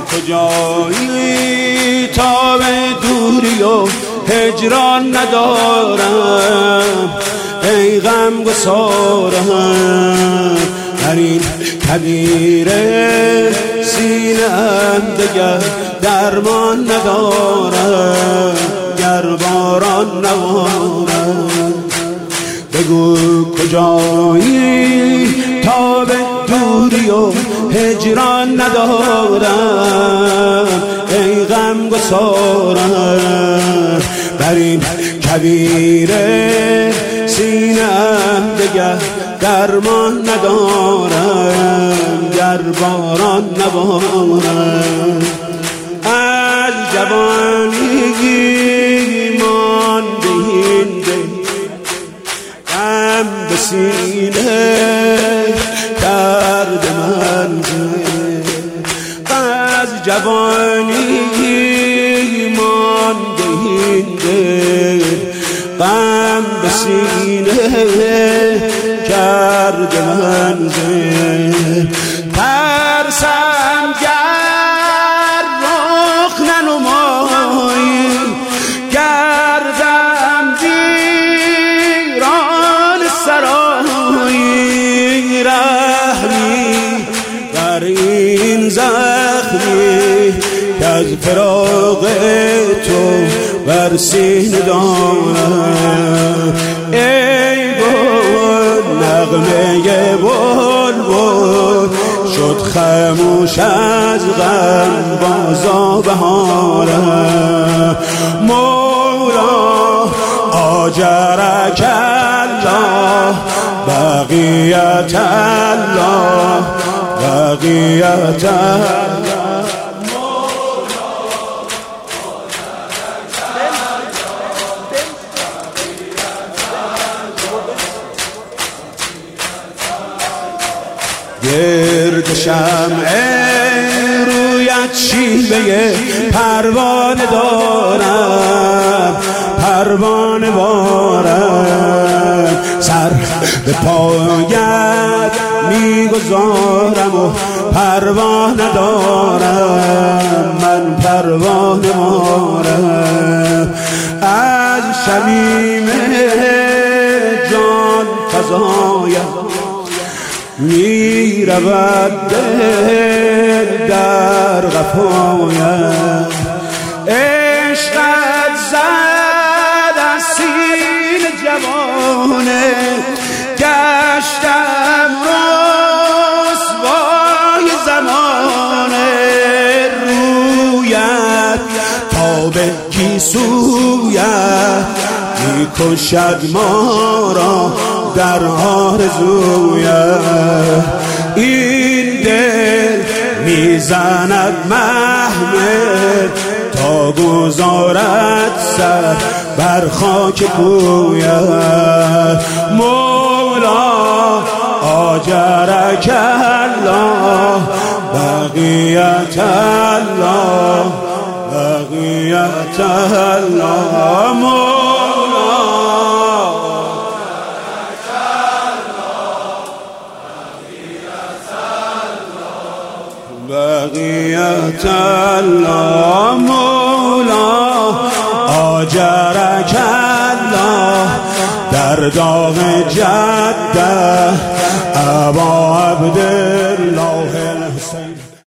کجایی تا به دوری و هجران ندارم ای غم گسارم در این کویر سینه‌ام دگر درمان ندارم گر باران نبارم بگو کجایی تا به دوری و هجران ندارم ای غم گسارم بر این کویر سینه‌ام دگر درمان ندارم گر باران نبارم از جوانی مانده این دل غم به سینه کرد منزل از جوانی مانده این دل غم به سینه کرد منزل ترسم گر رخ ننمایی گردم ویران سرایی رحمی بر این زخمی که از فراق تو بر سینه دارم ای گل نغمه بلبل شد خاموش از غم بازا بهارم مولا آجرک الله بقیت الله بقیت الله گرد شمع رویت شیوه پروانه دارم پروانه بارم سر به پایت میگذارم و پروانه دارم من پروانه بارم از شمیم جان فزایم می رود دل در قفایم عشقت زد از سینه جوانه گشتم رسوای زمانه رویت تا به گیسویت می کشد ما را در آرزویت این دل میزند محمل تا گذارد سر بر خاک کویت مولا آجرک الله بقیت الله بقیت الله مولا بقیت الله مولا آجرک الله در داغ جده ابا عبدالله الحسین